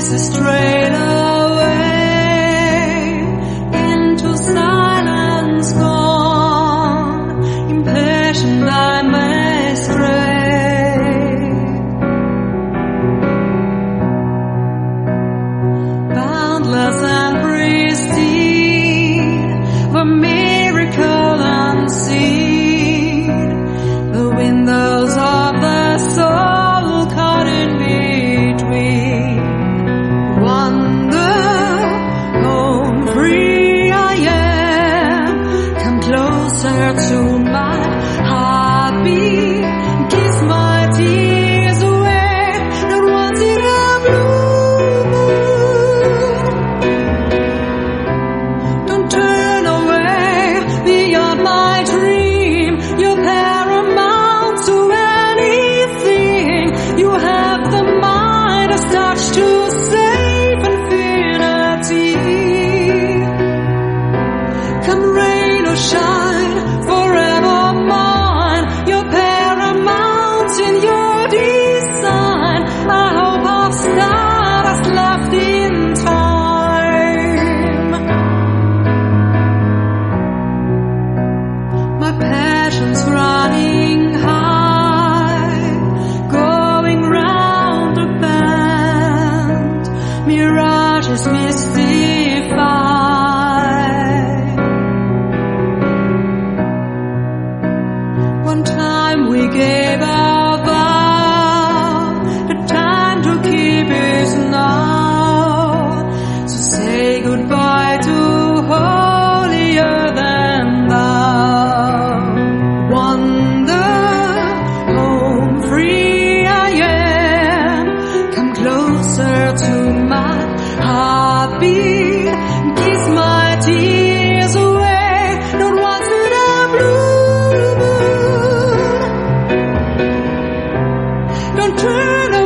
kisses straight away into silence gone, impassioned I may stray, boundless and pristine, the miracle unseen, the windows of the soul caught in between. Wonder, home free I am, come closer to my heartbeat, kiss my tears away, not once in a blue moon. Don't turn away beyond my dream, you're paramount to anything. You have the mind as touch to save infinity. Come rain or shine, forever mine, you're paramount in your design. I hope our stardust left in time. My passion's running high, going round the bend, mirages mystify. One time we gave our vow, the time to keep is now. So say goodbye to holier than thou. Wonder, home free I am, come closer to my heartbeat, kiss my tears away, not once in a blue moon. Don't turn away